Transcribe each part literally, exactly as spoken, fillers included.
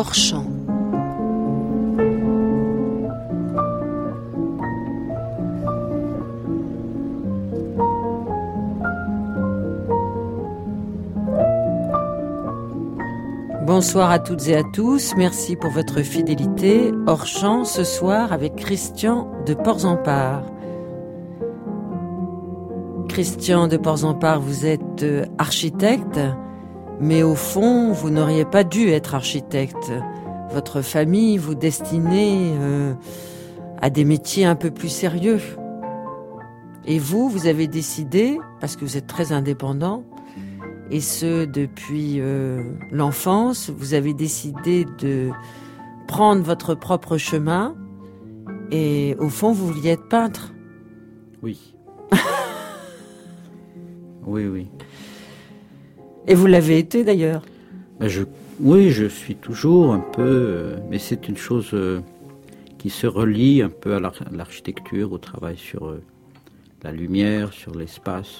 hors champ. Bonsoir à toutes et à tous, merci pour votre fidélité. Hors champ ce soir avec Christian de Porzampar. Christian de Porzampar, vous êtes architecte, mais au fond, vous n'auriez pas dû être architecte. Votre famille vous destinait euh, à des métiers un peu plus sérieux. Et vous, vous avez décidé, parce que vous êtes très indépendant, et ce, depuis euh, l'enfance, vous avez décidé de prendre votre propre chemin et au fond, vous vouliez être peintre. Oui. oui, oui. Et vous l'avez été d'ailleurs. Ben je, oui, je suis toujours un peu... Euh, mais c'est une chose euh, qui se relie un peu à, l'ar- à l'architecture, au travail sur euh, la lumière, sur l'espace.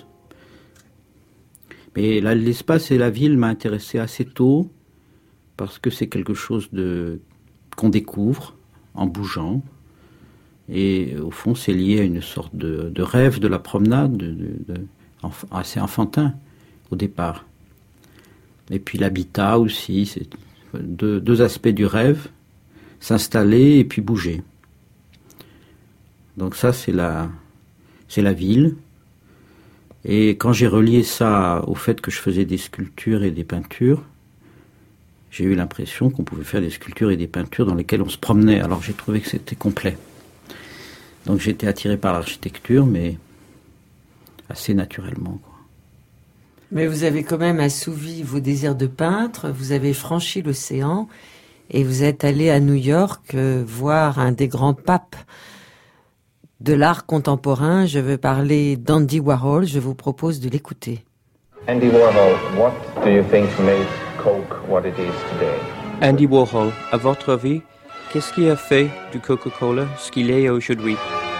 Mais là, l'espace et la ville m'a intéressé assez tôt parce que c'est quelque chose de, qu'on découvre en bougeant. Et au fond, c'est lié à une sorte de, de rêve de la promenade, de, de, de, enf, assez enfantin au départ. Et puis l'habitat aussi, c'est deux, deux aspects du rêve, s'installer et puis bouger. Donc ça, c'est la, c'est la ville. Et quand j'ai relié ça au fait que je faisais des sculptures et des peintures, j'ai eu l'impression qu'on pouvait faire des sculptures et des peintures dans lesquelles on se promenait. Alors j'ai trouvé que c'était complet. Donc j'ai été attiré par l'architecture, mais assez naturellement, quoi. Mais vous avez quand même assouvi vos désirs de peintre, vous avez franchi l'océan et vous êtes allé à New York euh, voir un des grands papes de l'art contemporain. Je veux parler d'Andy Warhol, je vous propose de l'écouter. Andy Warhol, what do you think made Coke what it is today? Andy Warhol, à votre avis, qu'est-ce qui a fait du Coca-Cola ce qu'il est aujourd'hui?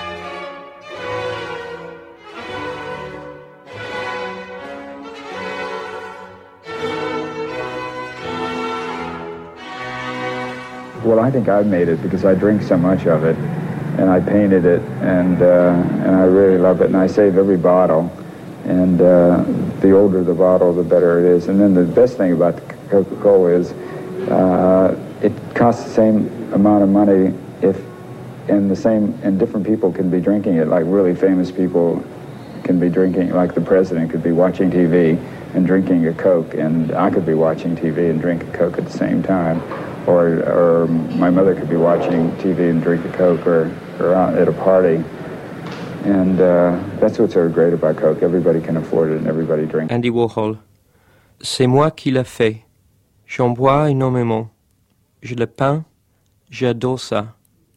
Well, I think I made it because I drink so much of it. And I painted it, and uh, and I really love it, and I save every bottle, and uh, the older the bottle, the better it is. And then the best thing about Coca-Cola is uh, it costs the same amount of money if, and the same, and different people can be drinking it, like really famous people can be drinking, like the president could be watching T V and drinking a Coke, and I could be watching T V and drink a Coke at the same time. Or, or my mother could be watching T V and drink a Coke, or, or out at a party. And uh, that's what's so great about Coke. Everybody can afford it and everybody drinks. Andy Warhol. C'est moi qui l'ai fait. J'en bois énormément. Je le peins. J'adore ça.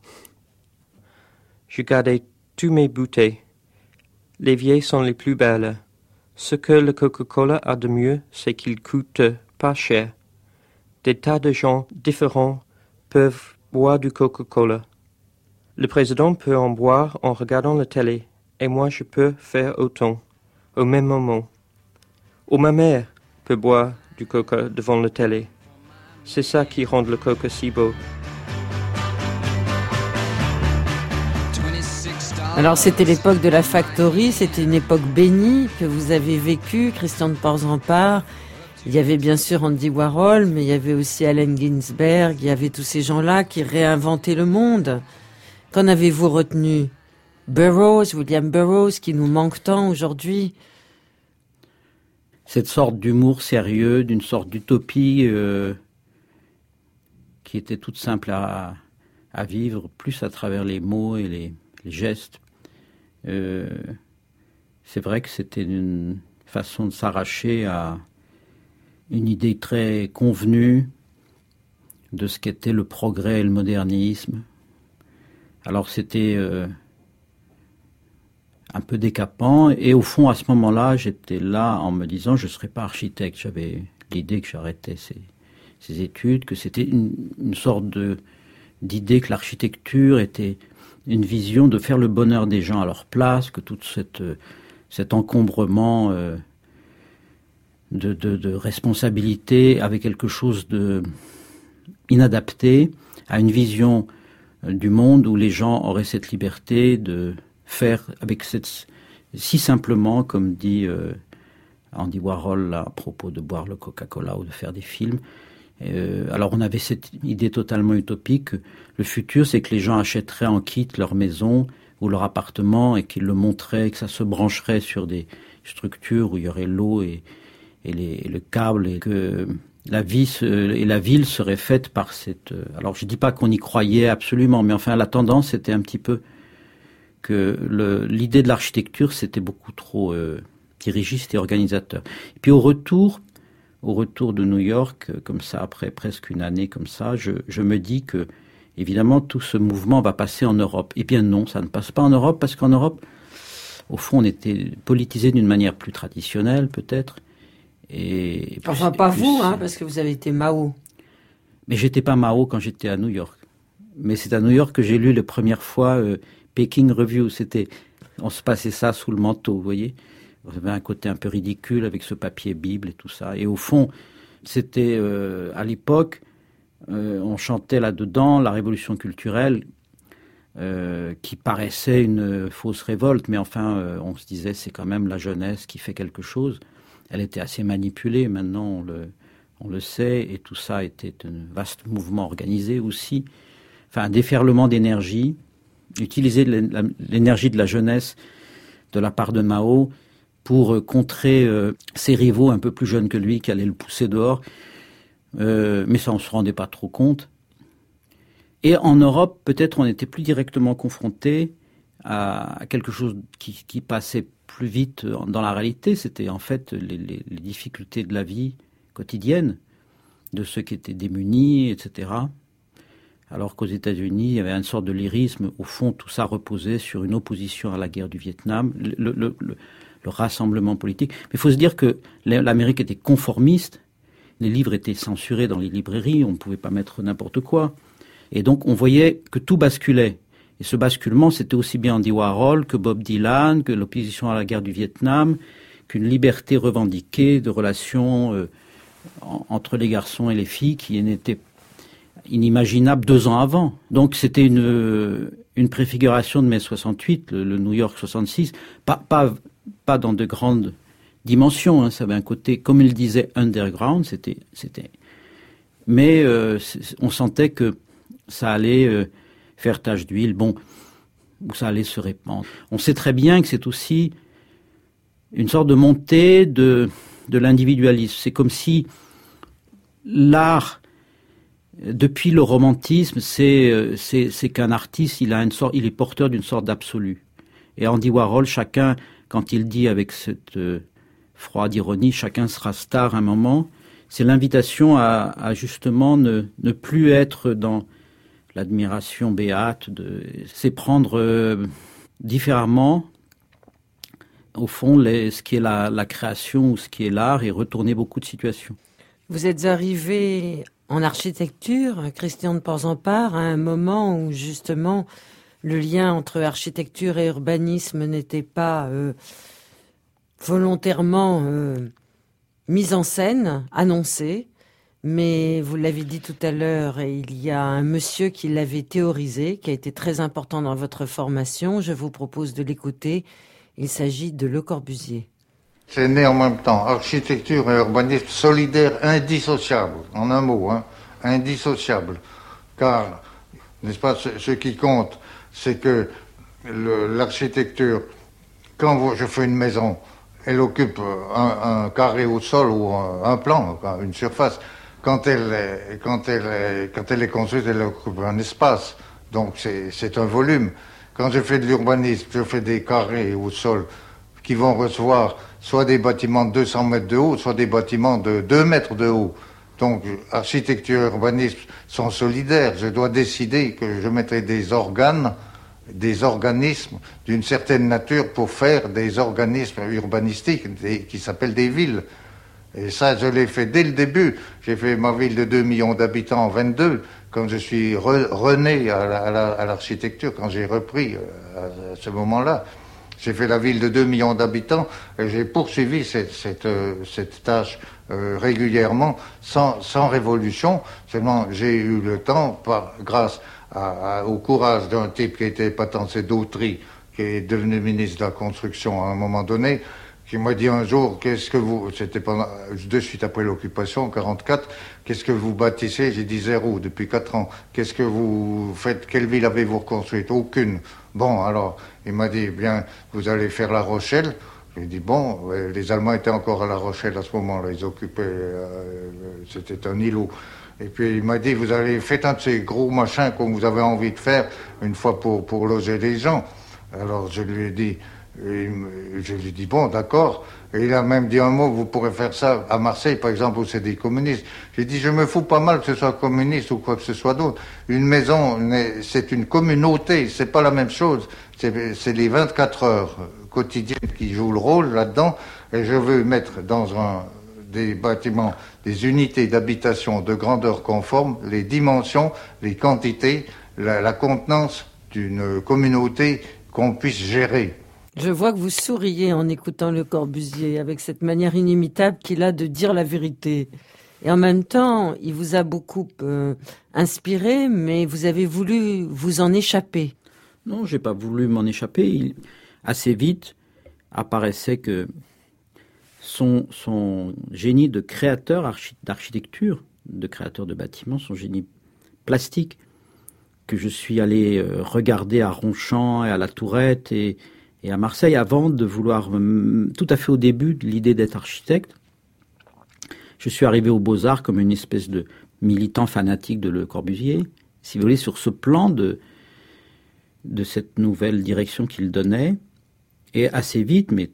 Je gardais tous mes bouteilles. Les vieilles sont les plus belles. Ce que le Coca-Cola a de mieux, c'est qu'il coûte pas cher. Des tas de gens différents peuvent boire du Coca-Cola. Le président peut en boire en regardant la télé, et moi je peux faire autant, au même moment. Ou ma mère peut boire du Coca devant la télé. C'est ça qui rend le Coca si beau. Alors c'était l'époque de la Factory, c'était une époque bénie que vous avez vécue, Christian de Porzampar. Il y avait bien sûr Andy Warhol, mais il y avait aussi Allen Ginsberg, il y avait tous ces gens-là qui réinventaient le monde. Qu'en avez-vous retenu? Burroughs, William Burroughs, qui nous manque tant aujourd'hui. Cette sorte d'humour sérieux, d'une sorte d'utopie euh, qui était toute simple à, à vivre, plus à travers les mots et les, les gestes. Euh, c'est vrai que c'était une façon de s'arracher à une idée très convenue de ce qu'était le progrès et le modernisme. Alors c'était euh, un peu décapant, et au fond à ce moment-là j'étais là en me disant je ne serais pas architecte. J'avais l'idée que j'arrêtais ces, ces études, que c'était une, une sorte de, d'idée que l'architecture était une vision de faire le bonheur des gens à leur place, que tout cette, cet encombrement euh, de, de, de responsabilité avait quelque chose de, inadapté à une vision euh, du monde où les gens auraient cette liberté de faire avec cette, si simplement, comme dit euh, Andy Warhol là, à propos de boire le Coca-Cola ou de faire des films. Euh, alors on avait cette idée totalement utopique. Le futur, c'est que les gens achèteraient en kit leur maison ou leur appartement et qu'ils le montraient, que ça se brancherait sur des structures où il y aurait l'eau et, et, les, et le câble, et que la vie se, et la ville serait faite par cette... Alors je dis pas qu'on y croyait absolument, mais enfin la tendance c'était un petit peu que le, l'idée de l'architecture c'était beaucoup trop euh, dirigiste et organisateur. Et puis au retour, au retour de New York, comme ça après presque une année comme ça, je, je me dis que évidemment tout ce mouvement va passer en Europe. Eh bien non, ça ne passe pas en Europe parce qu'en Europe, au fond, on était politisé d'une manière plus traditionnelle peut-être. Et, et enfin, plus, pas plus, vous, hein, parce que vous avez été Mao. Mais j'étais pas Mao quand j'étais à New York. Mais c'est à New York que j'ai lu la première fois euh, Peking Review. C'était, on se passait ça sous le manteau, vous voyez. Vous avez un côté un peu ridicule avec ce papier Bible et tout ça. Et au fond, c'était euh, à l'époque, euh, on chantait là-dedans la révolution culturelle. Euh, qui paraissait une fausse révolte, mais enfin, euh, on se disait c'est quand même la jeunesse qui fait quelque chose. Elle était assez manipulée, maintenant on le, on le sait, et tout ça était un vaste mouvement organisé aussi. Enfin, un déferlement d'énergie, utiliser l'énergie de la jeunesse de la part de Mao pour contrer euh, ses rivaux un peu plus jeunes que lui qui allaient le pousser dehors. Euh, mais ça, on ne se rendait pas trop compte. Et en Europe, peut-être on était plus directement confronté à quelque chose qui, qui passait plus vite dans la réalité. C'était en fait les, les, les difficultés de la vie quotidienne, de ceux qui étaient démunis, et cetera. Alors qu'aux États-Unis, il y avait une sorte de lyrisme. Au fond, tout ça reposait sur une opposition à la guerre du Vietnam, le, le, le, le rassemblement politique. Mais il faut se dire que l'Amérique était conformiste. Les livres étaient censurés dans les librairies. On ne pouvait pas mettre n'importe quoi. Et donc, on voyait que tout basculait. Et ce basculement, c'était aussi bien Andy Warhol que Bob Dylan, que l'opposition à la guerre du Vietnam, qu'une liberté revendiquée de relations euh, en, entre les garçons et les filles qui n'était inimaginable deux ans avant. Donc, c'était une, une préfiguration de mai soixante-huit, le, le New York soixante-six, pas, pas, pas dans de grandes dimensions. Hein, ça avait un côté, comme il disait, underground. C'était, c'était... Mais euh, on sentait que ça allait euh, faire tache d'huile, bon, ou ça allait se répandre. On sait très bien que c'est aussi une sorte de montée de, de l'individualisme. C'est comme si l'art, depuis le romantisme, c'est, c'est, c'est qu'un artiste, il a une sorte, il est porteur d'une sorte d'absolu. Et Andy Warhol, chacun, quand il dit avec cette euh, froide ironie, chacun sera star à un moment, c'est l'invitation à, à justement ne, ne plus être dans l'admiration béate, de, c'est prendre euh, différemment, au fond, les, ce qui est la, la création ou ce qui est l'art et retourner beaucoup de situations. Vous êtes arrivé en architecture, Christian de Porzampart, à un moment où justement le lien entre architecture et urbanisme n'était pas euh, volontairement euh, mis en scène, annoncé. Mais vous l'avez dit tout à l'heure, et il y a un monsieur qui l'avait théorisé, qui a été très important dans votre formation. Je vous propose de l'écouter. Il s'agit de Le Corbusier. C'est né en même temps, architecture et urbanisme solidaires, indissociables, en un mot, hein, indissociables. Car, n'est-ce pas, ce, ce qui compte, c'est que le, l'architecture, quand je fais une maison, elle occupe un, un carré au sol ou un, un plan, une surface. Quand elle est, quand elle est, quand elle est construite, elle occupe un espace. Donc c'est, c'est un volume. Quand je fais de l'urbanisme, je fais des carrés au sol qui vont recevoir soit des bâtiments de deux cents mètres de haut, soit des bâtiments de deux mètres de haut. Donc architecture et urbanisme sont solidaires. Je dois décider que je mettrai des organes, des organismes d'une certaine nature pour faire des organismes urbanistiques des, qui s'appellent des villes. Et ça, je l'ai fait dès le début. J'ai fait ma ville de deux millions d'habitants en vingt-deux, quand je suis re, rené à, la, à, la, à l'architecture, quand j'ai repris à, à ce moment-là. J'ai fait la ville de deux millions d'habitants et j'ai poursuivi cette, cette, euh, cette tâche euh, régulièrement, sans, sans révolution. Seulement, j'ai eu le temps, par, grâce à, à, au courage d'un type qui était Patancé d'Autry, qui est devenu ministre de la Construction à un moment donné, qui m'a dit un jour, qu'est-ce que vous, c'était pendant, de suite après l'occupation, en quarante-quatre, qu'est-ce que vous bâtissez? J'ai dit zéro, depuis quatre ans. Qu'est-ce que vous faites? Quelle ville avez-vous reconstruite? Aucune. Bon, alors, il m'a dit, bien, vous allez faire La Rochelle. J'ai dit, bon, les Allemands étaient encore à La Rochelle à ce moment-là, ils occupaient, euh, c'était un îlot. Et puis il m'a dit, vous allez, faites un de ces gros machins que vous avez envie de faire, une fois pour, pour loger les gens. Alors je lui ai dit, et je lui ai dit, bon, d'accord. Et il a même dit un mot, vous pourrez faire ça à Marseille, par exemple, où c'est des communistes. J'ai dit, je me fous pas mal que ce soit communiste ou quoi que ce soit d'autre. Une maison, c'est une communauté, c'est pas la même chose. C'est les vingt-quatre heures quotidiennes qui jouent le rôle là-dedans. Et je veux mettre dans un, des bâtiments, des unités d'habitation de grandeur conforme, les dimensions, les quantités, la, la contenance d'une communauté qu'on puisse gérer. Je vois que vous souriez en écoutant Le Corbusier, avec cette manière inimitable qu'il a de dire la vérité. Et en même temps, il vous a beaucoup euh, inspiré, mais vous avez voulu vous en échapper. Non, j'ai pas voulu m'en échapper. Il, assez vite, apparaissait que son, son génie de créateur archi, d'architecture, de créateur de bâtiments, son génie plastique, que je suis allé euh, regarder à Ronchamp et à la Tourette et Et à Marseille, avant de vouloir, tout à fait au début de l'idée d'être architecte, je suis arrivé aux Beaux-Arts comme une espèce de militant fanatique de Le Corbusier, si vous voulez, sur ce plan de, de cette nouvelle direction qu'il donnait. Et assez vite, mais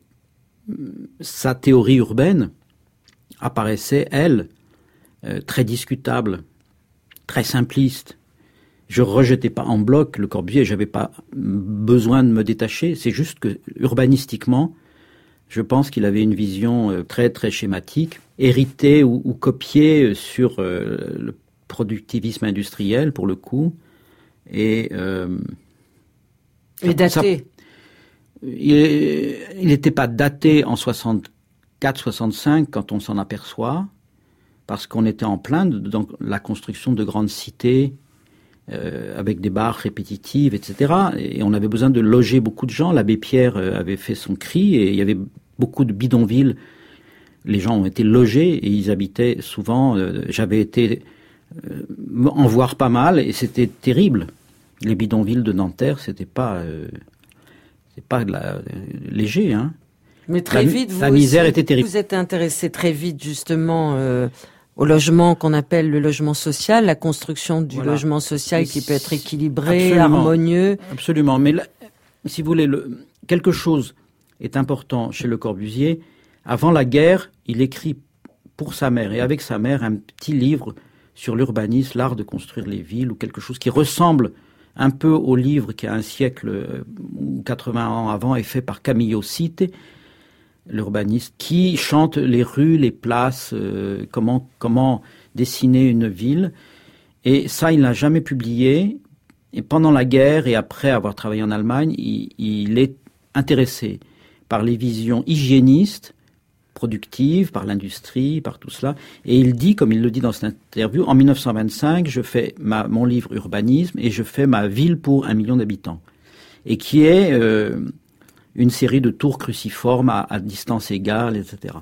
sa théorie urbaine apparaissait, elle, euh, très discutable, très simpliste. Je rejetais pas en bloc Le Corbusier, j'avais pas besoin de me détacher. C'est juste que, urbanistiquement, je pense qu'il avait une vision très très schématique, héritée ou, ou copiée sur euh, le productivisme industriel pour le coup, et euh, et daté. Ça, il n'était pas daté en soixante-quatre soixante-cinq quand on s'en aperçoit, parce qu'on était en plein dans la construction de grandes cités. Euh, avec des barres répétitives, et cetera. Et on avait besoin de loger beaucoup de gens. L'abbé Pierre euh, avait fait son cri et il y avait beaucoup de bidonvilles. Les gens ont été logés et ils habitaient souvent. Euh, J'avais été euh, en voir pas mal et c'était terrible. Les bidonvilles de Nanterre, c'était pas, euh, c'est pas de la, euh, léger, hein. Mais très la, vite, vous la misère aussi, était terrible. Vous êtes intéressé très vite justement. Euh, au logement qu'on appelle le logement social, la construction du voilà. logement social et qui peut être équilibré, absolument, harmonieux. Absolument, mais là, si vous voulez, le, quelque chose est important chez Le Corbusier. Avant la guerre, il écrit pour sa mère et avec sa mère un petit livre sur l'urbanisme, l'art de construire les villes, ou quelque chose qui ressemble un peu au livre qui a un siècle ou quatre-vingts ans avant est fait par Camillo Sitte, l'urbaniste, qui chante les rues, les places, euh, comment, comment dessiner une ville. Et ça, il n'a jamais publié. Et pendant la guerre et après avoir travaillé en Allemagne, il, il est intéressé par les visions hygiénistes, productives, par l'industrie, par tout cela. Et il dit, comme il le dit dans cette interview, en mille neuf cent vingt-cinq, je fais ma, mon livre Urbanisme et je fais ma ville pour un million d'habitants. Et qui est... Euh, une série de tours cruciformes à, à distance égale, et cetera.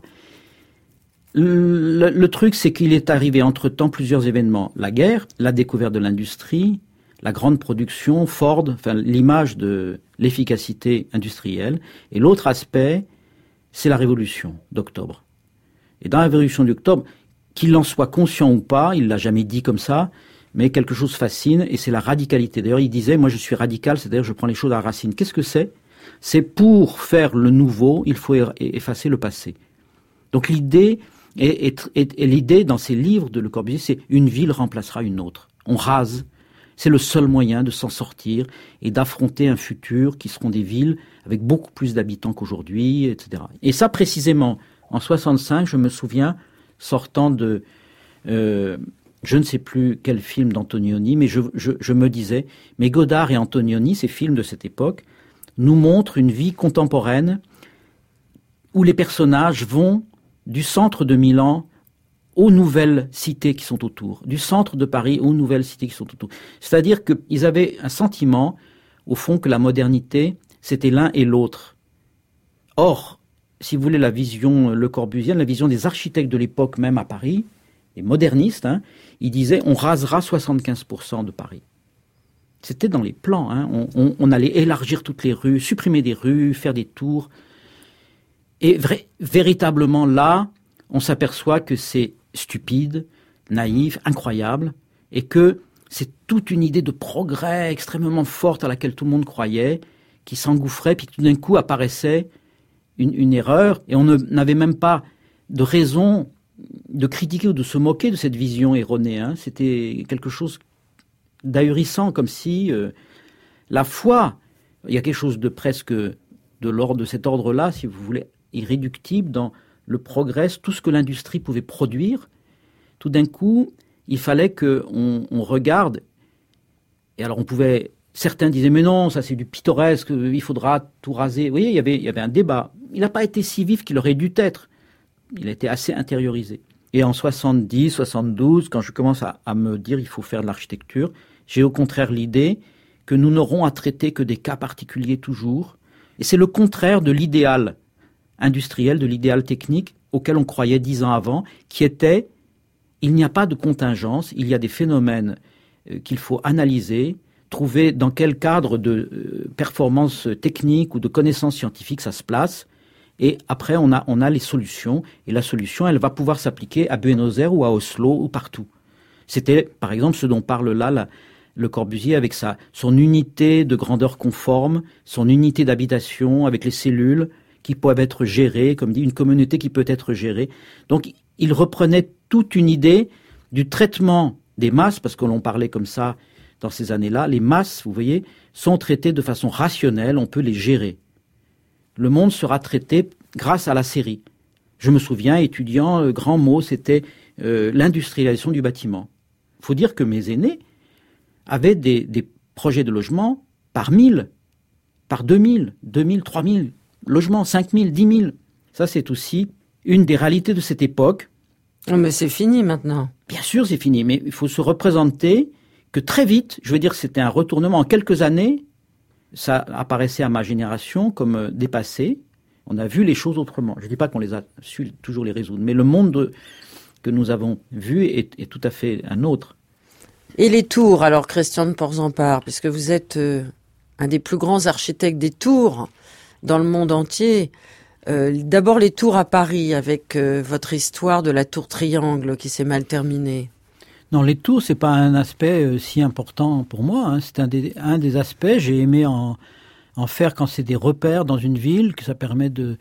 Le, le, le truc, c'est qu'il est arrivé entre-temps plusieurs événements. La guerre, la découverte de l'industrie, la grande production, Ford, enfin l'image de l'efficacité industrielle. Et l'autre aspect, c'est la révolution d'octobre. Et dans la révolution d'octobre, qu'il en soit conscient ou pas, il l'a jamais dit comme ça, mais quelque chose fascine, et c'est la radicalité. D'ailleurs, il disait, moi je suis radical, c'est-à-dire je prends les choses à la racine. Qu'est-ce que c'est ? C'est pour faire le nouveau, il faut effacer le passé. Donc l'idée, est, est, est, est l'idée dans ces livres de Le Corbusier, c'est une ville remplacera une autre. On rase. C'est le seul moyen de s'en sortir et d'affronter un futur qui seront des villes avec beaucoup plus d'habitants qu'aujourd'hui, et cetera. Et ça, précisément, en soixante-cinq, je me souviens, sortant de, euh, je ne sais plus quel film d'Antonioni, mais je, je, je me disais, mais Godard et Antonioni, ces films de cette époque, nous montre une vie contemporaine où les personnages vont du centre de Milan aux nouvelles cités qui sont autour, du centre de Paris aux nouvelles cités qui sont autour. C'est-à-dire qu'ils avaient un sentiment, au fond, que la modernité, c'était l'un et l'autre. Or, si vous voulez, la vision Le Corbusienne, la vision des architectes de l'époque, même à Paris, les modernistes, hein, ils disaient on rasera soixante-quinze pour cent de Paris. C'était dans les plans. Hein. On, on, on allait élargir toutes les rues, supprimer des rues, faire des tours. Et vrai, véritablement là, on s'aperçoit que c'est stupide, naïf, incroyable, et que c'est toute une idée de progrès extrêmement forte à laquelle tout le monde croyait, qui s'engouffrait, puis tout d'un coup apparaissait une, une erreur, et on n'avait même pas de raison de critiquer ou de se moquer de cette vision erronée. Hein. C'était quelque chose d'ahurissant, comme si euh, la foi, il y a quelque chose de presque de l'ordre de cet ordre-là, si vous voulez, irréductible dans le progrès, tout ce que l'industrie pouvait produire. Tout d'un coup, il fallait qu'on on regarde, et alors on pouvait, certains disaient mais non, ça c'est du pittoresque, il faudra tout raser. Vous voyez, il y avait, il y avait un débat. Il n'a pas été si vif qu'il aurait dû être. Il a été assez intériorisé. Et en soixante-dix, soixante-douze, quand je commence à, à me dire il faut faire de l'architecture, j'ai au contraire l'idée que nous n'aurons à traiter que des cas particuliers toujours. Et c'est le contraire de l'idéal industriel, de l'idéal technique auquel on croyait dix ans avant, qui était il n'y a pas de contingence, il y a des phénomènes euh, qu'il faut analyser, trouver dans quel cadre de euh, performance technique ou de connaissances scientifiques ça se place. Et après, on a, on a les solutions. Et la solution, elle va pouvoir s'appliquer à Buenos Aires ou à Oslo ou partout. C'était, par exemple, ce dont parle là la, Le Corbusier avec sa, son unité de grandeur conforme, son unité d'habitation avec les cellules qui peuvent être gérées, comme dit, une communauté qui peut être gérée. Donc, il reprenait toute une idée du traitement des masses, parce que l'on parlait comme ça dans ces années-là. Les masses, vous voyez, sont traitées de façon rationnelle, on peut les gérer. Le monde sera traité grâce à la série. Je me souviens, étudiant, le grand mot, c'était euh, l'industrialisation du bâtiment. Il faut dire que mes aînés avaient des, des projets de logement par mille, par deux mille, deux mille, trois mille logements, cinq mille, dix mille. Ça, c'est aussi une des réalités de cette époque. Oh, mais c'est fini maintenant. Bien sûr, c'est fini, mais il faut se représenter que très vite, je veux dire, c'était un retournement. En quelques années, ça apparaissait à ma génération comme dépassé. On a vu les choses autrement. Je ne dis pas qu'on les a su toujours les résoudre, mais le monde de, que nous avons vu est, est tout à fait un autre. Et les tours, alors, Christian de Porzampar, puisque vous êtes euh, un des plus grands architectes des tours dans le monde entier. Euh, d'abord les tours à Paris, avec euh, votre histoire de la tour Triangle qui s'est mal terminée. Non, les tours, c'est pas un aspect euh, si important pour moi. Hein. C'est un des, un des aspects. J'ai aimé en, en faire quand c'est des repères dans une ville, que ça permet de,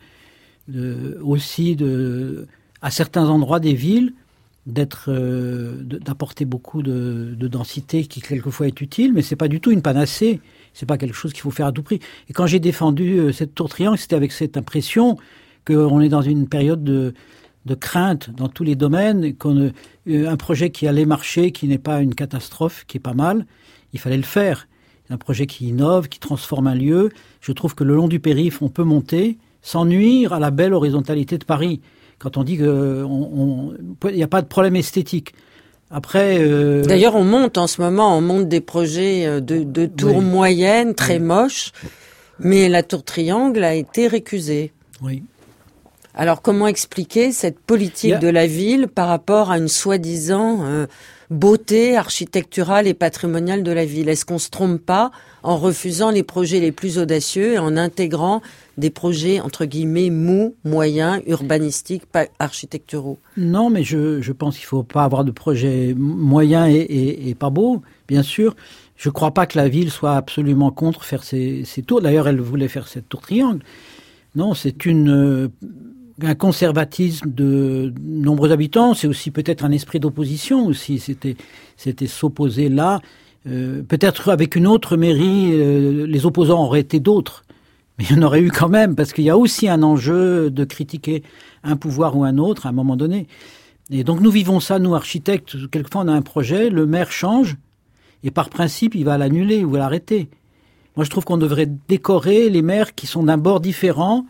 de aussi de, à certains endroits des villes, d'être, euh, de, d'apporter beaucoup de, de densité qui quelquefois est utile, mais c'est pas du tout une panacée. C'est pas quelque chose qu'il faut faire à tout prix. Et quand j'ai défendu euh, cette tour Triangle, c'était avec cette impression qu'on est dans une période de de crainte dans tous les domaines, qu'on euh, un projet qui allait marcher, qui n'est pas une catastrophe, qui est pas mal, il fallait le faire. Un projet qui innove, qui transforme un lieu. Je trouve que le long du périph', on peut monter sans nuire à la belle horizontalité de Paris. Quand on dit qu'il n'y a pas de problème esthétique. Après, euh... D'ailleurs, on monte en ce moment, on monte des projets de, de tours oui. moyennes, très oui. moches, mais la tour Triangle a été récusée. Oui. Alors, comment expliquer cette politique a... de la ville par rapport à une soi-disant euh, beauté architecturale et patrimoniale de la ville? Est-ce qu'on se trompe pas en refusant les projets les plus audacieux et en intégrant des projets, entre guillemets, mous, moyens, urbanistiques, pas architecturaux? Non, mais je, je pense qu'il ne faut pas avoir de projets moyens et, et, et pas beaux, bien sûr. Je ne crois pas que la ville soit absolument contre faire ces, ces tours. D'ailleurs, elle voulait faire cette tour Triangle. Non, c'est une... Euh, un conservatisme de nombreux habitants, c'est aussi peut-être un esprit d'opposition aussi, c'était, c'était s'opposer là. Euh, peut-être avec une autre mairie, euh, les opposants auraient été d'autres, mais il y en aurait eu quand même, parce qu'il y a aussi un enjeu de critiquer un pouvoir ou un autre à un moment donné. Et donc nous vivons ça, nous architectes, quelquefois on a un projet, le maire change, et par principe il va l'annuler ou l'arrêter. Moi, je trouve qu'on devrait décorer les maires qui sont d'un bord différent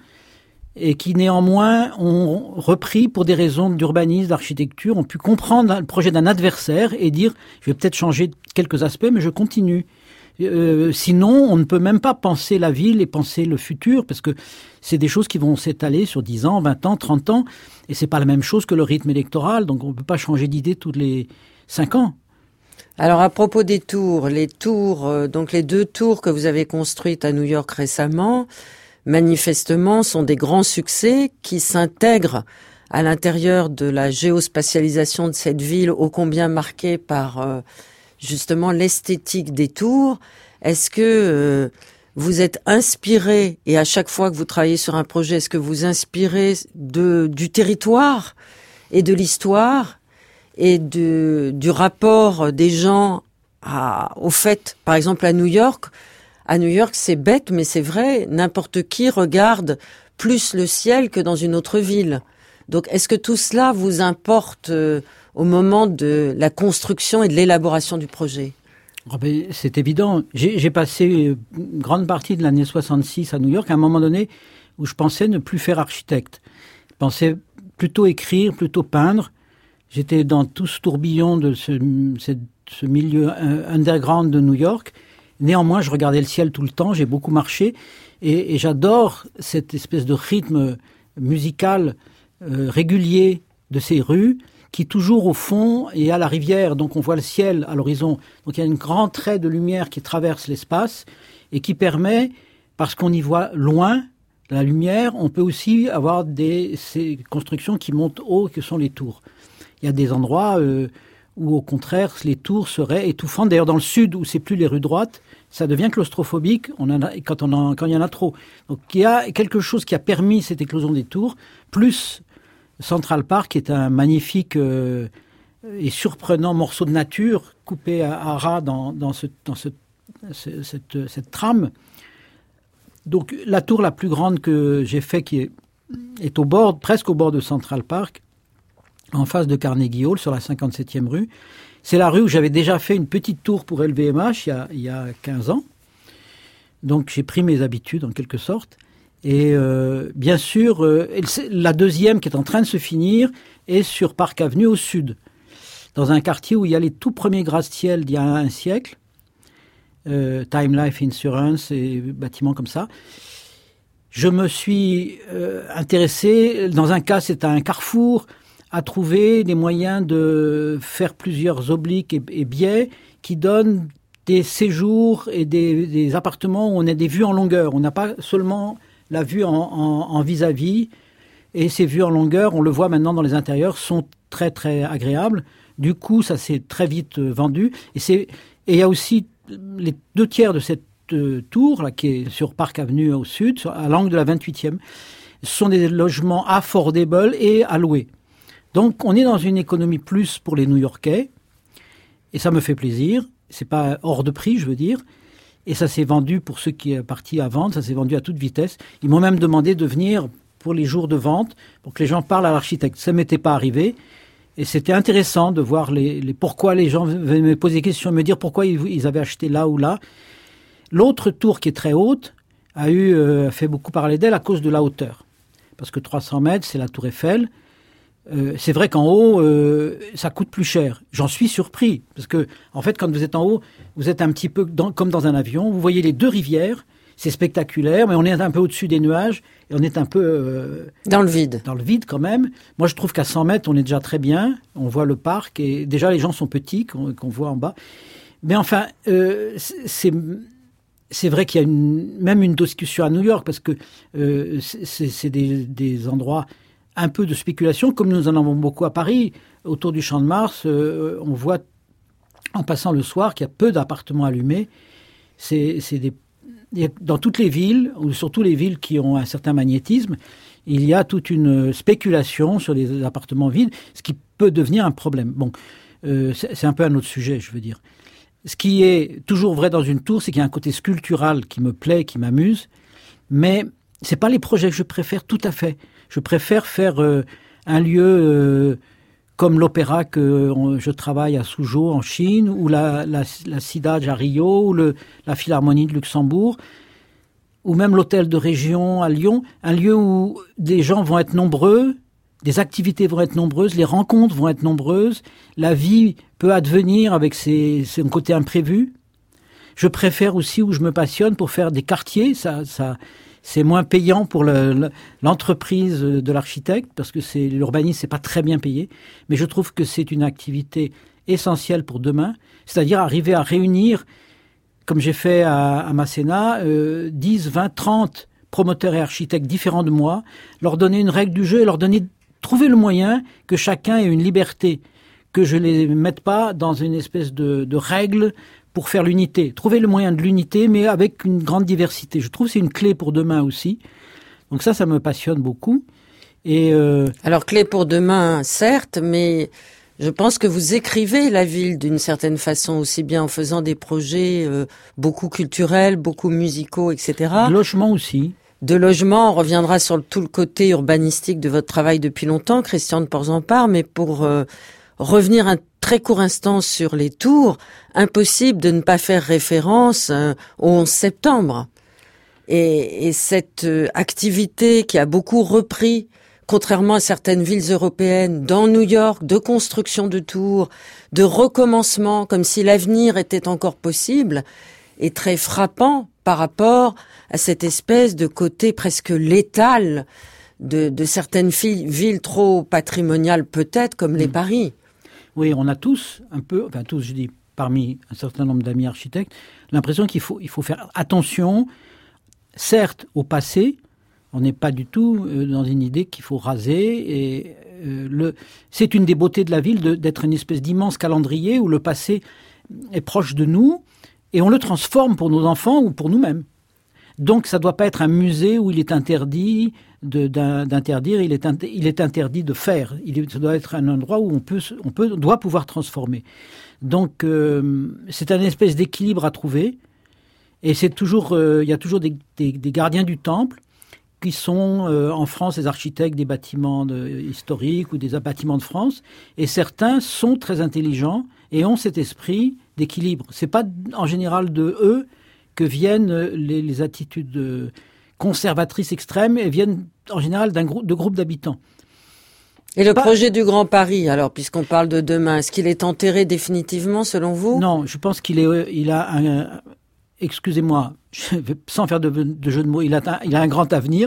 et qui, néanmoins, ont repris, pour des raisons d'urbanisme, d'architecture, ont pu comprendre le projet d'un adversaire et dire « je vais peut-être changer quelques aspects, mais je continue ». Euh, sinon, on ne peut même pas penser la ville et penser le futur, parce que c'est des choses qui vont s'étaler sur dix ans, vingt ans, trente ans, et c'est pas la même chose que le rythme électoral, donc on ne peut pas changer d'idée tous les cinq ans. Alors à propos des tours, les tours, euh, donc les deux tours que vous avez construites à New York récemment, manifestement sont des grands succès qui s'intègrent à l'intérieur de la géospatialisation de cette ville ô combien marquée par euh, justement l'esthétique des tours. Est-ce que euh, vous êtes inspiré, et à chaque fois que vous travaillez sur un projet, est-ce que vous inspirez de, du territoire et de l'histoire et de, du rapport des gens à, au fait, par exemple à New York? À New York, c'est bête, mais c'est vrai, n'importe qui regarde plus le ciel que dans une autre ville. Donc, est-ce que tout cela vous importe euh, au moment de la construction et de l'élaboration du projet? Oh ben, c'est évident. J'ai, j'ai passé une grande partie de l'année soixante-six à New York, à un moment donné où je pensais ne plus faire architecte. Je pensais plutôt écrire, plutôt peindre. J'étais dans tout ce tourbillon de ce, ce, ce milieu underground de New York. Néanmoins, je regardais le ciel tout le temps, j'ai beaucoup marché et, et j'adore cette espèce de rythme musical euh, régulier de ces rues qui toujours au fond est à la rivière, donc on voit le ciel à l'horizon. Donc il y a un grand trait de lumière qui traverse l'espace et qui permet, parce qu'on y voit loin la lumière, on peut aussi avoir des, ces constructions qui montent haut, que sont les tours. Il y a des endroits euh, où au contraire les tours seraient étouffantes. D'ailleurs dans le sud où c'est plus les rues droites, ça devient claustrophobique on en a, quand, on en, quand il y en a trop. Donc il y a quelque chose qui a permis cette éclosion des tours, plus Central Park qui est un magnifique euh, et surprenant morceau de nature coupé à, à ras dans, dans, ce, dans ce, ce, cette, cette trame. Donc la tour la plus grande que j'ai faite qui est, est au bord, presque au bord de Central Park, en face de Carnegie Hall, sur la cinquante-septième rue. C'est la rue où j'avais déjà fait une petite tour pour L V M H il y a, il y a quinze ans. Donc j'ai pris mes habitudes en quelque sorte. Et euh, bien sûr, euh, la deuxième qui est en train de se finir est sur Park Avenue au sud, dans un quartier où il y a les tout premiers gratte-ciel d'il y a un siècle, euh, Time Life Insurance et bâtiments comme ça. Je me suis euh, intéressé, dans un cas c'est un carrefour, à trouver des moyens de faire plusieurs obliques et, et biais qui donnent des séjours et des, des appartements où on a des vues en longueur. On n'a pas seulement la vue en, en, en vis-à-vis, et ces vues en longueur, on le voit maintenant dans les intérieurs, sont très très agréables. Du coup, ça s'est très vite vendu. Et c'est et il y a aussi les deux tiers de cette euh, tour là qui est sur Park Avenue au sud, sur, à l'angle de la vingt-huitième. Ce sont des logements affordable et à louer. Donc, on est dans une économie plus pour les New-Yorkais, et ça me fait plaisir. C'est pas hors de prix, je veux dire. Et ça s'est vendu pour ceux qui sont partis à vendre, ça s'est vendu à toute vitesse. Ils m'ont même demandé de venir pour les jours de vente, pour que les gens parlent à l'architecte. Ça ne m'était pas arrivé. Et c'était intéressant de voir les, les pourquoi les gens venaient me poser des questions, me dire pourquoi ils, ils avaient acheté là ou là. L'autre tour qui est très haute a eu euh, fait beaucoup parler d'elle à cause de la hauteur. Parce que trois cents mètres, c'est la tour Eiffel. Euh, c'est vrai qu'en haut, euh, ça coûte plus cher. J'en suis surpris. Parce que, en fait, quand vous êtes en haut, vous êtes un petit peu dans, comme dans un avion. Vous voyez les deux rivières. C'est spectaculaire, mais on est un peu au-dessus des nuages. Et on est un peu... Euh, dans le vide. Dans le vide, quand même. Moi, je trouve qu'à cent mètres, on est déjà très bien. On voit le parc. Et déjà, les gens sont petits, qu'on, qu'on voit en bas. Mais enfin, euh, c'est... C'est vrai qu'il y a une, même une discussion à New York, parce que euh, c'est, c'est des, des endroits... un peu de spéculation, comme nous en avons beaucoup à Paris. Autour du Champ de Mars, euh, on voit, en passant le soir, qu'il y a peu d'appartements allumés. C'est, c'est des, dans toutes les villes, ou surtout les villes qui ont un certain magnétisme, il y a toute une spéculation sur les appartements vides, ce qui peut devenir un problème. Bon, euh, c'est, c'est un peu un autre sujet, je veux dire. Ce qui est toujours vrai dans une tour, c'est qu'il y a un côté sculptural qui me plaît, qui m'amuse, mais c'est pas les projets que je préfère tout à fait. Je préfère faire euh, un lieu euh, comme l'opéra que on, je travaille à Suzhou en Chine, ou la, la, la Cidade à Rio, ou le, la Philharmonie de Luxembourg, ou même l'hôtel de région à Lyon, un lieu où des gens vont être nombreux, des activités vont être nombreuses, les rencontres vont être nombreuses, la vie peut advenir avec ses, son côté imprévu. Je préfère aussi où je me passionne pour faire des quartiers, ça, ça, c'est moins payant pour le, l'entreprise de l'architecte, parce que c'est, l'urbanisme, c'est pas très bien payé, mais je trouve que c'est une activité essentielle pour demain, c'est-à-dire arriver à réunir, comme j'ai fait à, à Masséna, euh, dix, vingt, trente promoteurs et architectes différents de moi, leur donner une règle du jeu et leur donner, trouver le moyen que chacun ait une liberté, que je les mette pas dans une espèce de, de règle pour faire l'unité. Trouver le moyen de l'unité, mais avec une grande diversité. Je trouve que c'est une clé pour demain aussi. Donc ça, ça me passionne beaucoup. Et euh... Alors, clé pour demain, certes, mais je pense que vous écrivez la ville d'une certaine façon, aussi bien en faisant des projets euh, beaucoup culturels, beaucoup musicaux, et cetera. De logement aussi. De logement, on reviendra sur le, tout le côté urbanistique de votre travail depuis longtemps, Christian de Porzampar, mais pour euh, revenir un très court instant sur les tours, impossible de ne pas faire référence euh, au onze septembre. Et, et cette euh, activité qui a beaucoup repris, contrairement à certaines villes européennes, dans New York, de construction de tours, de recommencement, comme si l'avenir était encore possible, est très frappant par rapport à cette espèce de côté presque létal de, de certaines villes, villes trop patrimoniales peut-être, comme les mmh. Paris. Oui, on a tous un peu, enfin tous, je dis parmi un certain nombre d'amis architectes, l'impression qu'il faut, il faut faire attention, certes, au passé. On n'est pas du tout euh, dans une idée qu'il faut raser. Et euh, le, c'est une des beautés de la ville de, d'être une espèce d'immense calendrier où le passé est proche de nous et on le transforme pour nos enfants ou pour nous-mêmes. Donc ça ne doit pas être un musée où il est interdit de, d'un, d'interdire, il est, inter, il est interdit de faire. Il, ça doit être un endroit où on, peut, on peut, doit pouvoir transformer. Donc euh, c'est une espèce d'équilibre à trouver. Et c'est toujours, euh, il y a toujours des, des, des gardiens du temple qui sont euh, en France des architectes des bâtiments de, historiques ou des bâtiments de France. Et certains sont très intelligents et ont cet esprit d'équilibre. C'est pas en général de eux que viennent les, les attitudes conservatrices extrêmes, et viennent en général d'un groupe de groupes d'habitants. Et le pas... projet du Grand Paris, alors, puisqu'on parle de demain, est-ce qu'il est enterré définitivement, selon vous ? Non, je pense qu'il est, il a un, excusez-moi, je vais, sans faire de, de jeu de mots, il a, un, il a un grand avenir.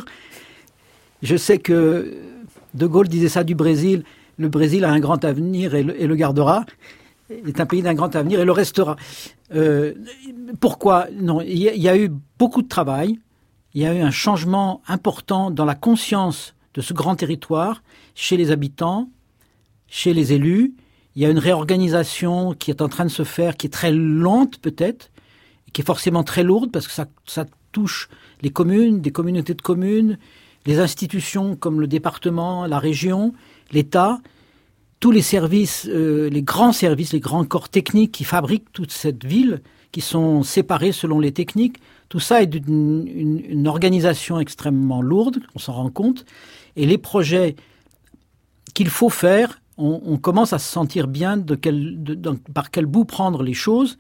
Je sais que De Gaulle disait ça du Brésil, le Brésil a un grand avenir et le, et le gardera. Il est un pays d'un grand avenir et le restera. Euh, pourquoi ? Non, il y, y a eu beaucoup de travail, il y a eu un changement important dans la conscience de ce grand territoire, chez les habitants, chez les élus. Il y a une réorganisation qui est en train de se faire, qui est très lente peut-être, qui est forcément très lourde parce que ça, ça touche les communes, des communautés de communes, les institutions comme le département, la région, l'État. Tous les services, euh, les grands services, les grands corps techniques qui fabriquent toute cette ville, qui sont séparés selon les techniques, tout ça est d'une une, une organisation extrêmement lourde, on s'en rend compte. Et les projets qu'il faut faire, on, on commence à se sentir bien de quel, de, de, par quel bout prendre les choses.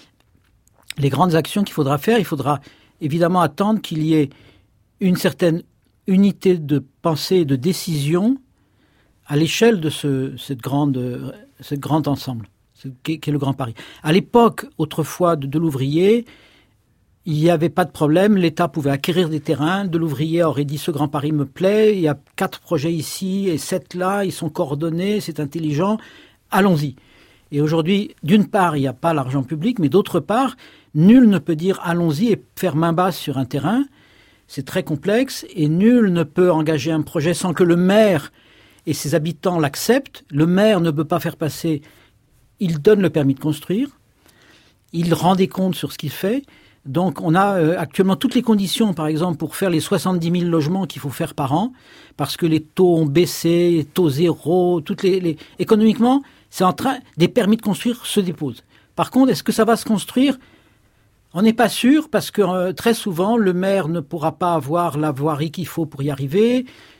Les grandes actions qu'il faudra faire, il faudra évidemment attendre qu'il y ait une certaine unité de pensée et de décision à l'échelle de ce cette grande, ce grand ensemble, qu'est, qu'est le Grand Paris. À l'époque, autrefois, de Delouvrier, il n'y avait pas de problème, l'État pouvait acquérir des terrains, Delouvrier aurait dit « ce Grand Paris me plaît, il y a quatre projets ici et sept là, ils sont coordonnés, c'est intelligent, allons-y ». Et aujourd'hui, d'une part, il n'y a pas l'argent public, mais d'autre part, nul ne peut dire « allons-y » et faire main basse sur un terrain. C'est très complexe et nul ne peut engager un projet sans que le maire et ses habitants l'acceptent. Le maire ne peut pas faire passer, il donne le permis de construire, il rend des comptes sur ce qu'il fait. Donc on a euh, actuellement toutes les conditions, par exemple, pour faire les soixante-dix mille logements qu'il faut faire par an, parce que les taux ont baissé, les taux zéro, toutes les, les... économiquement, c'est en train, des permis de construire se déposent. Par contre, est-ce que ça va se construire ? On n'est pas sûr, parce que euh, très souvent, le maire ne pourra pas avoir la voirie qu'il faut pour y arriver.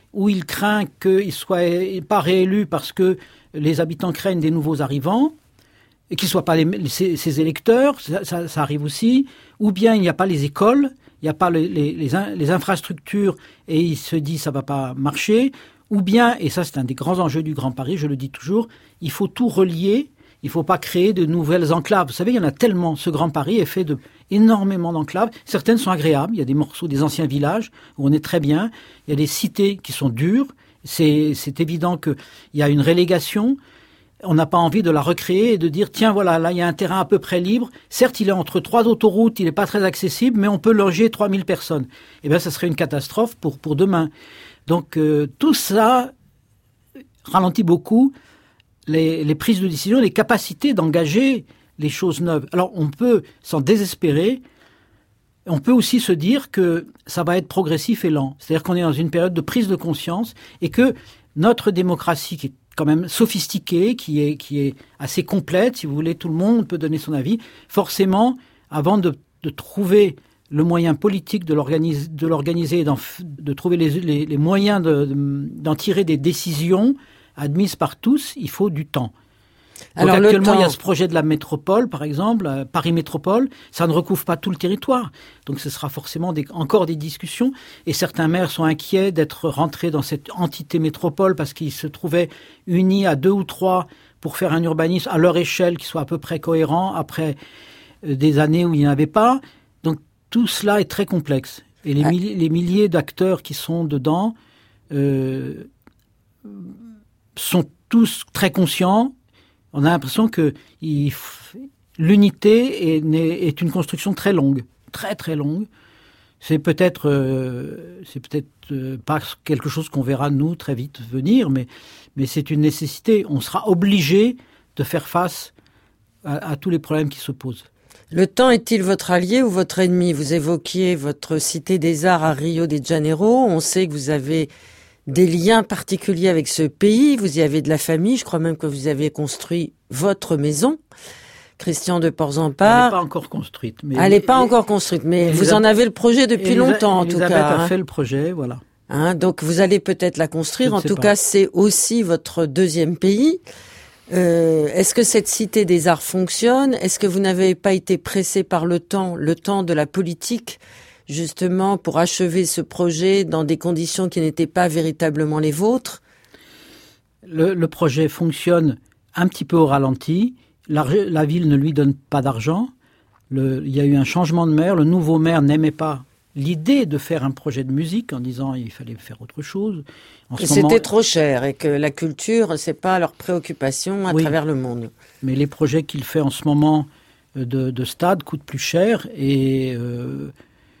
où il craint qu'il ne soit pas réélu parce que les habitants craignent des nouveaux arrivants, et qu'ils ne soient pas les, ses, ses électeurs, ça, ça, ça arrive aussi, ou bien il n'y a pas les écoles, il n'y a pas les, les, les, in, les infrastructures, et il se dit ça ne va pas marcher, ou bien, et ça c'est un des grands enjeux du Grand Paris, je le dis toujours, il faut tout relier, il ne faut pas créer de nouvelles enclaves. Vous savez, il y en a tellement, ce Grand Paris est fait de énormément d'enclaves, certaines sont agréables, il y a des morceaux des anciens villages où on est très bien, il y a des cités qui sont dures, c'est, c'est évident qu'il y a une relégation. On n'a pas envie de la recréer et de dire, tiens, voilà, là, il y a un terrain à peu près libre. Certes, il est entre trois autoroutes, il n'est pas très accessible, mais on peut loger trois mille personnes. Eh bien, ça serait une catastrophe pour, pour demain. Donc, euh, tout ça ralentit beaucoup les, les prises de décision, les capacités d'engager les choses neuves. Alors, on peut s'en désespérer. On peut aussi se dire que ça va être progressif et lent. C'est-à-dire qu'on est dans une période de prise de conscience et que notre démocratie, qui est quand même sophistiquée, qui est, qui est assez complète, si vous voulez, tout le monde peut donner son avis. Forcément, avant de, de trouver le moyen politique de l'organiser, de, l'organiser, de trouver les, les, les moyens de, de, d'en tirer des décisions admises par tous, il faut du temps. Donc Alors, actuellement, il y a ce projet de la métropole, par exemple, euh, Paris Métropole, ça ne recouvre pas tout le territoire. Donc ce sera forcément des, encore des discussions. Et certains maires sont inquiets d'être rentrés dans cette entité métropole parce qu'ils se trouvaient unis à deux ou trois pour faire un urbanisme à leur échelle qui soit à peu près cohérent après euh, des années où il n'y en avait pas. Donc tout cela est très complexe. Et les, ah. milli- les milliers d'acteurs qui sont dedans euh, sont tous très conscients. On a l'impression que il, l'unité est, est une construction très longue, très très longue. C'est peut-être, euh, c'est peut-être euh, pas quelque chose qu'on verra nous très vite venir, mais mais c'est une nécessité. On sera obligé de faire face à, à tous les problèmes qui se posent. Le temps est-il votre allié ou votre ennemi ? Vous évoquiez votre Cité des Arts à Rio de Janeiro. On sait que vous avez des liens particuliers avec ce pays, vous y avez de la famille, je crois même que vous avez construit votre maison, Christian de Portzamparc. Elle n'est pas encore construite. Mais Elle n'est pas encore construite, mais vous en avez le projet depuis longtemps en tout cas. Elisabeth a fait le projet, voilà. Hein, donc vous allez peut-être la construire, en tout cas c'est aussi votre deuxième pays. Euh, est-ce que cette Cité des Arts fonctionne ? Est-ce que vous n'avez pas été pressé par le temps, le temps de la politique, justement pour achever ce projet dans des conditions qui n'étaient pas véritablement les vôtres ? Le, le projet fonctionne un petit peu au ralenti. La, la ville ne lui donne pas d'argent. Le, il y a eu un changement de maire. Le nouveau maire n'aimait pas l'idée de faire un projet de musique en disant il fallait faire autre chose. En que ce c'était moment, trop cher et que la culture, c'est pas leur préoccupation à oui, travers le monde. Mais les projets qu'il fait en ce moment de, de stade coûtent plus cher et euh,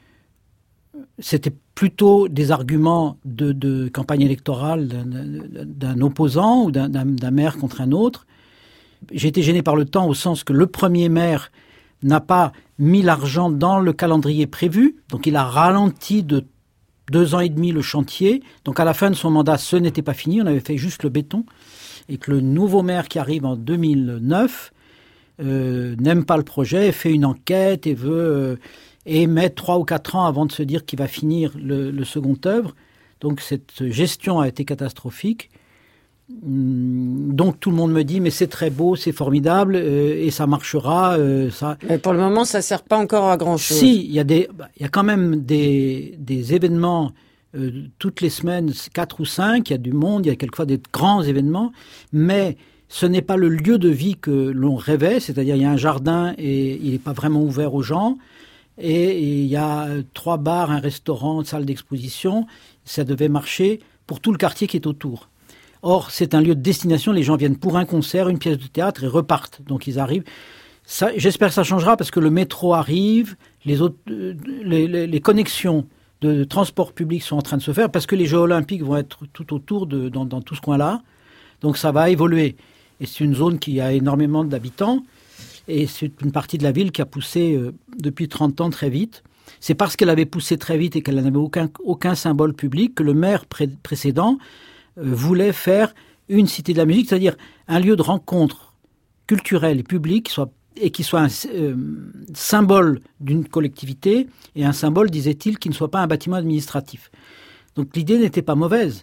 c'était plutôt des arguments de, de campagne électorale d'un, d'un opposant ou d'un, d'un, d'un maire contre un autre. J'ai été gêné par le temps au sens que le premier maire n'a pas mis l'argent dans le calendrier prévu, donc il a ralenti de deux ans et demi le chantier. Donc à la fin de son mandat, ce n'était pas fini, on avait fait juste le béton, et que le nouveau maire qui arrive en deux mille neuf euh, n'aime pas le projet, fait une enquête et veut euh, et met trois ou quatre ans avant de se dire qu'il va finir le, le second œuvre. Donc cette gestion a été catastrophique. Donc tout le monde me dit mais c'est très beau, c'est formidable euh, et ça marchera. Euh, ça. Mais pour le moment, ça sert pas encore à grand chose. Si, il y a des, bah, il y a quand même des des événements euh, toutes les semaines, quatre ou cinq. Il y a du monde, il y a quelquefois des grands événements, mais ce n'est pas le lieu de vie que l'on rêvait. C'est-à-dire il y a un jardin et il n'est pas vraiment ouvert aux gens. Et il y a trois bars, un restaurant, une salle d'exposition. Ça devait marcher pour tout le quartier qui est autour. Or, c'est un lieu de destination. Les gens viennent pour un concert, une pièce de théâtre et repartent. Donc, ils arrivent. Ça, j'espère que ça changera parce que le métro arrive, les, autres, les, les, les connexions de, de transport public sont en train de se faire parce que les Jeux Olympiques vont être tout autour de, dans, dans tout ce coin-là. Donc, ça va évoluer. Et c'est une zone qui a énormément d'habitants. Et c'est une partie de la ville qui a poussé euh, depuis trente ans très vite. C'est parce qu'elle avait poussé très vite et qu'elle n'avait aucun, aucun symbole public que le maire pré- précédent euh, voulait faire une cité de la musique, c'est-à-dire un lieu de rencontre culturelle et publique qui soit, et qui soit un euh, symbole d'une collectivité et un symbole, disait-il, qui ne soit pas un bâtiment administratif. Donc l'idée n'était pas mauvaise.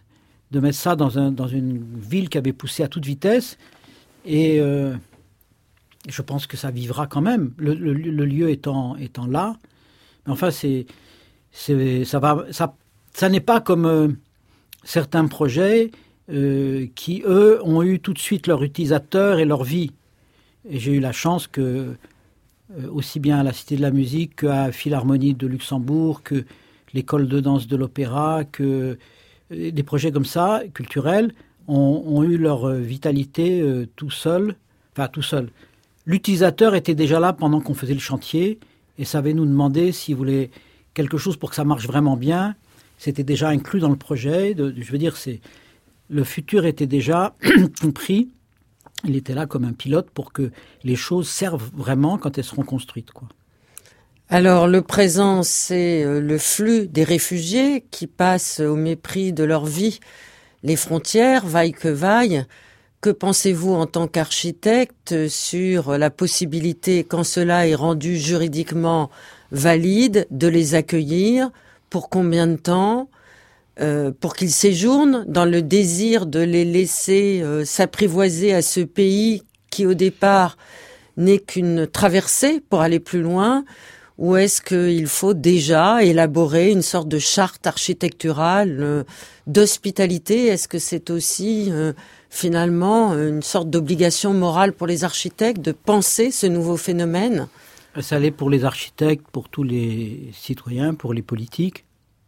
de mettre ça dans, un, dans une ville qui avait poussé à toute vitesse. Et euh, je pense que ça vivra quand même, le, le, le lieu étant, étant là. Mais enfin, c'est, c'est, ça, va, ça, ça n'est pas comme euh, certains projets euh, qui, eux, ont eu tout de suite leurs utilisateurs et leur vie. Et j'ai eu la chance que, euh, aussi bien à la Cité de la Musique qu'à Philharmonie de Luxembourg, que l'école de danse de l'opéra, que euh, des projets comme ça, culturels, ont, ont eu leur vitalité euh, tout seul, enfin tout seul. L'utilisateur était déjà là pendant qu'on faisait le chantier et savait nous demander s'il voulait quelque chose pour que ça marche vraiment bien. C'était déjà inclus dans le projet. De, je veux dire, c'est, le futur était déjà compris. Il était là comme un pilote pour que les choses servent vraiment quand elles seront construites, quoi. Alors, le présent, c'est le flux des réfugiés qui passent au mépris de leur vie les frontières, vaille que vaille. Que pensez-vous en tant qu'architecte sur la possibilité, quand cela est rendu juridiquement valide, de les accueillir? Pour combien de temps? euh, Pour qu'ils séjournent dans le désir de les laisser euh, s'apprivoiser à ce pays qui, au départ, n'est qu'une traversée pour aller plus loin? Ou est-ce qu'il faut déjà élaborer une sorte de charte architecturale euh, d'hospitalité? Est-ce que c'est aussi euh, finalement une sorte d'obligation morale pour les architectes de penser ce nouveau phénomène? Ça l'est pour les architectes, pour tous les citoyens, pour les politiques.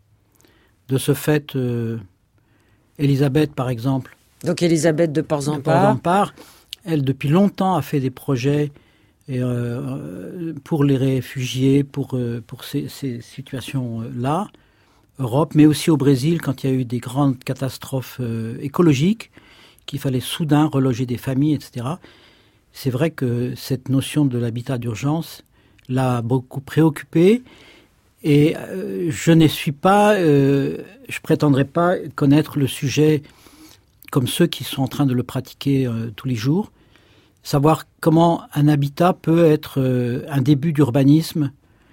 De ce fait, euh, Elisabeth, par exemple. Donc Elisabeth de Portzamparc, elle, depuis longtemps, a fait des projets et, euh, pour les réfugiés, pour, euh, pour ces, ces situations-là, Europe, mais aussi au Brésil, quand il y a eu des grandes catastrophes euh, écologiques, qu'il fallait soudain reloger des familles, et cetera. C'est vrai que cette notion de l'habitat d'urgence l'a beaucoup préoccupée, et euh, je ne suis pas, euh, je prétendrai pas connaître le sujet comme ceux qui sont en train de le pratiquer euh, tous les jours. Savoir comment un habitat peut être euh, un début d'urbanisme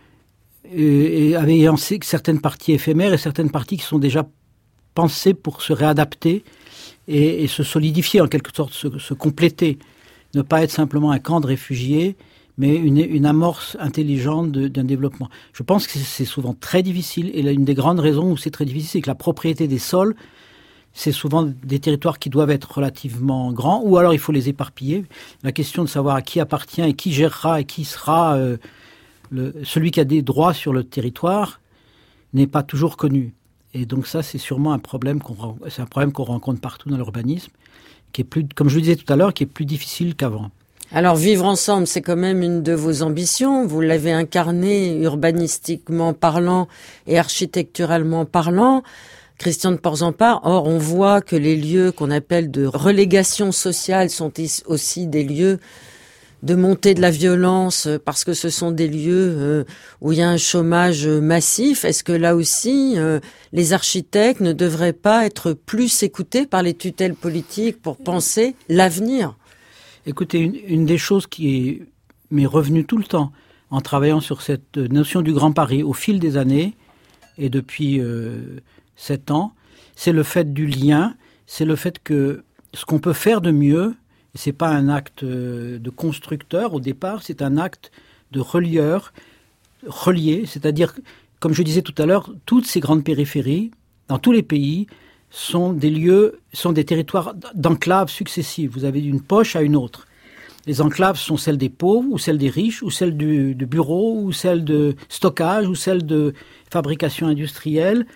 et, et ayant certaines parties éphémères et certaines parties qui sont déjà pensées pour se réadapter et, et se solidifier, en quelque sorte, se, se compléter. Ne pas être simplement un camp de réfugiés, mais une, une amorce intelligente de, d'un développement. Je pense que c'est souvent très difficile, et là, une des grandes raisons où c'est très difficile, c'est que la propriété des sols, c'est souvent des territoires qui doivent être relativement grands, ou alors il faut les éparpiller. La question de savoir à qui appartient et qui gérera et qui sera euh, le, celui qui a des droits sur le territoire n'est pas toujours connue. Et donc ça, c'est sûrement un problème qu'on, c'est un problème qu'on rencontre partout dans l'urbanisme, qui est plus, comme je le disais tout à l'heure, qui est plus difficile qu'avant. Alors, vivre ensemble, c'est quand même une de vos ambitions. Vous l'avez incarné urbanistiquement parlant et architecturalement parlant. Christian de Portzamparc. Or, on voit que les lieux qu'on appelle de relégation sociale sont aussi des lieux de montée de la violence, parce que ce sont des lieux euh, où il y a un chômage massif. Est-ce que là aussi, euh, les architectes ne devraient pas être plus écoutés par les tutelles politiques pour penser l'avenir? Écoutez, une, une des choses qui m'est revenue tout le temps en travaillant sur cette notion du Grand Paris au fil des années, et depuis euh, sept ans, c'est le fait du lien, c'est le fait que ce qu'on peut faire de mieux, c'est pas un acte de constructeur au départ, c'est un acte de relieur, relié, c'est-à-dire, comme je disais tout à l'heure, toutes ces grandes périphéries, dans tous les pays, sont des lieux, sont des territoires d'enclaves successives. Vous avez d'une poche à une autre. Les enclaves sont celles des pauvres, ou celles des riches, ou celles du, de bureaux, ou celles de stockage, ou celles de fabrication industrielle.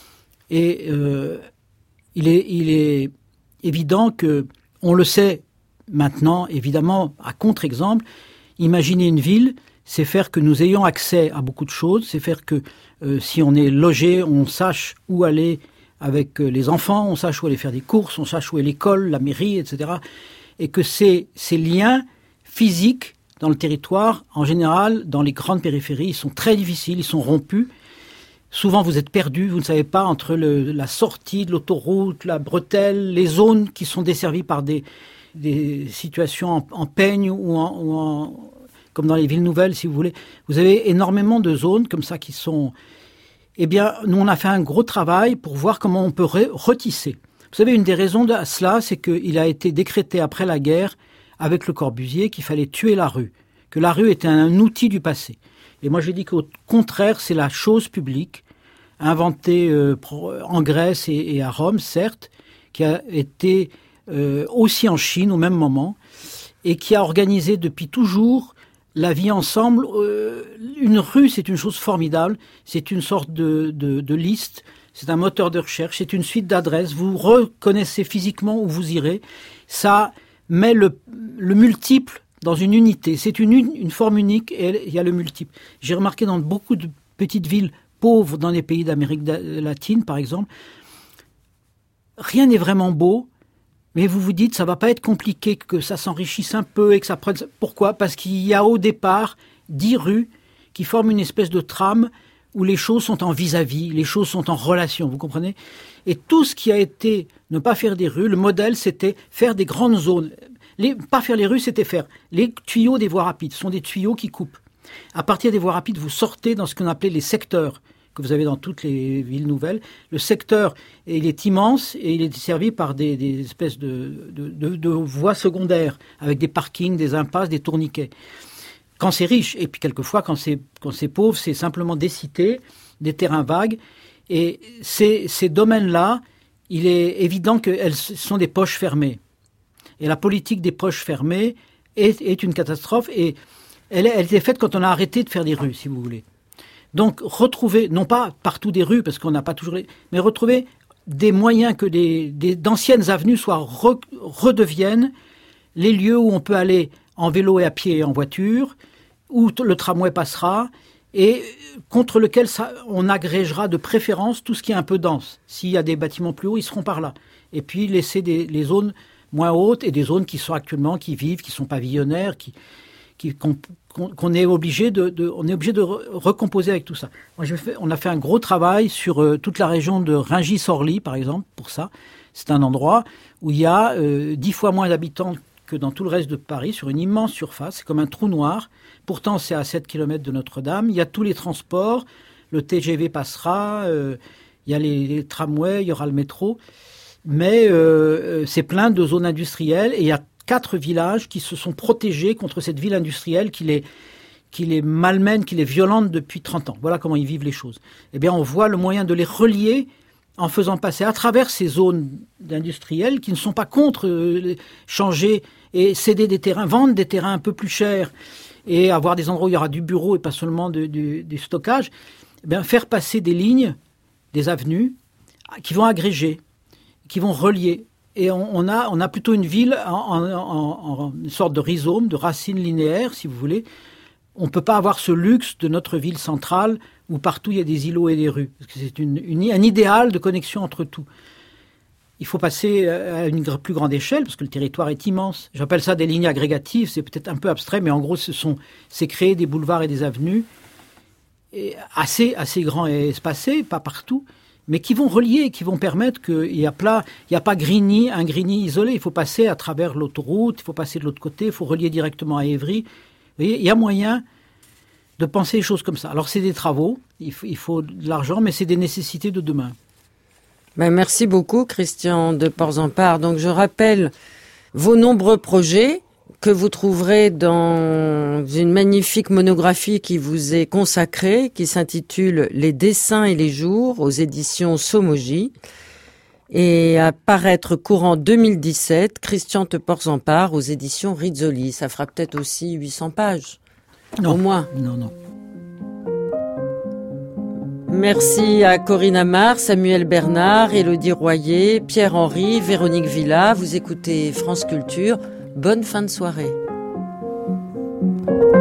Et euh, il est, il est évident que, on le sait maintenant, évidemment, à contre-exemple, imaginer une ville, c'est faire que nous ayons accès à beaucoup de choses, c'est faire que euh, si on est logé, on sache où aller avec les enfants, on sache où aller faire des courses, on sache où est l'école, la mairie, et cetera. Et que ces, ces liens physiques dans le territoire, en général, dans les grandes périphéries, ils sont très difficiles, ils sont rompus. Souvent, vous êtes perdu, vous ne savez pas entre le, la sortie de l'autoroute, la bretelle, les zones qui sont desservies par des, des situations en, en peigne ou en, ou en, comme dans les villes nouvelles, si vous voulez. Vous avez énormément de zones comme ça qui sont... Eh bien, nous, on a fait un gros travail pour voir comment on peut re- retisser. Vous savez, une des raisons de cela, c'est qu'il a été décrété après la guerre, avec Le Corbusier, qu'il fallait tuer la rue, que la rue était un outil du passé. Et moi, je dis qu'au contraire, c'est la chose publique, inventée euh, en Grèce et, et à Rome, certes, qui a été euh, aussi en Chine au même moment, et qui a organisé depuis toujours la vie ensemble. Euh, une rue, c'est une chose formidable, c'est une sorte de, de, de liste, c'est un moteur de recherche, c'est une suite d'adresses, vous reconnaissez physiquement où vous irez, ça met le, le multiple dans une unité, c'est une, une forme unique et il y a le multiple. J'ai remarqué dans beaucoup de petites villes pauvres dans les pays d'Amérique latine, par exemple, rien n'est vraiment beau, mais vous vous dites, ça va pas être compliqué, que ça s'enrichisse un peu et que ça prenne... Pourquoi ? Parce qu'il y a au départ dix rues qui forment une espèce de trame où les choses sont en vis-à-vis, les choses sont en relation, vous comprenez ? Et tout ce qui a été ne pas faire des rues, le modèle, c'était faire des grandes zones. Les, pas faire les rues, c'était faire les tuyaux des voies rapides. Ce sont des tuyaux qui coupent. À partir des voies rapides, vous sortez dans ce qu'on appelait les secteurs, que vous avez dans toutes les villes nouvelles. Le secteur, il est immense et il est desservi par des, des espèces de, de, de, de voies secondaires, avec des parkings, des impasses, des tourniquets. Quand c'est riche, et puis quelquefois, quand c'est, quand c'est pauvre, c'est simplement des cités, des terrains vagues. Et ces, ces domaines-là, il est évident qu'elles sont des poches fermées. Et la politique des poches fermées est, est une catastrophe. Et elle, elle était faite quand on a arrêté de faire des rues, si vous voulez. Donc, retrouver, non pas partout des rues, parce qu'on n'a pas toujours les... mais retrouver des moyens que des, des, d'anciennes avenues soient re, redeviennent les lieux où on peut aller en vélo et à pied et en voiture, où le tramway passera, et contre lequel ça, on agrégera de préférence tout ce qui est un peu dense. S'il y a des bâtiments plus hauts, ils seront par là. Et puis laisser des, les zones moins hautes et des zones qui sont actuellement, qui vivent, qui sont pavillonnaires, qui... Qui, qu'on, qu'on est obligé de, de, on est obligé de re, recomposer avec tout ça. Moi, je fais, on a fait un gros travail sur euh, toute la région de Rungis-Orly, par exemple, pour ça. C'est un endroit où il y a euh, dix fois moins d'habitants que dans tout le reste de Paris, sur une immense surface. C'est comme un trou noir. Pourtant, c'est à sept kilomètres de Notre-Dame. Il y a tous les transports. Le T G V passera. Euh, il y a les, les tramways. Il y aura le métro. Mais euh, c'est plein de zones industrielles et il y a quatre villages qui se sont protégés contre cette ville industrielle qui les, qui les malmène, qui les violente depuis trente ans. Voilà comment ils vivent les choses. Eh bien, on voit le moyen de les relier en faisant passer à travers ces zones industrielles qui ne sont pas contre euh, changer et céder des terrains, vendre des terrains un peu plus chers et avoir des endroits où il y aura du bureau et pas seulement de, de, du stockage. Eh bien, faire passer des lignes, des avenues qui vont agréger, qui vont relier. Et on, on, a, on a plutôt une ville en, en, en, en une sorte de rhizome, de racines linéaires, si vous voulez. On ne peut pas avoir ce luxe de notre ville centrale où partout il y a des îlots et des rues. Parce que c'est une, une, un idéal de connexion entre tout. Il faut passer à une plus grande échelle parce que le territoire est immense. J'appelle ça des lignes agrégatives, c'est peut-être un peu abstrait, mais en gros, ce sont, c'est créer des boulevards et des avenues et assez, assez grands et espacés, pas partout, mais qui vont relier, qui vont permettre qu'il n'y a, a pas Grigny, un Grigny isolé. Il faut passer à travers l'autoroute, il faut passer de l'autre côté, il faut relier directement à Évry. Vous voyez, il y a moyen de penser les choses comme ça. Alors, c'est des travaux, il faut, il faut de l'argent, mais c'est des nécessités de demain. Ben, merci beaucoup, Christian de Porzampar. Donc, je rappelle vos nombreux projets que vous trouverez dans une magnifique monographie qui vous est consacrée, qui s'intitule « Les dessins et les jours » aux éditions Somogy. Et à paraître courant deux mille dix-sept, Christian de Porzampar aux éditions Rizzoli. Ça fera peut-être aussi huit cents pages, non, au moins. Non, non. Merci à Corinne Amar, Samuel Bernard, Élodie Royer, Pierre-Henry, Véronique Villa. Vous écoutez France Culture. Bonne fin de soirée.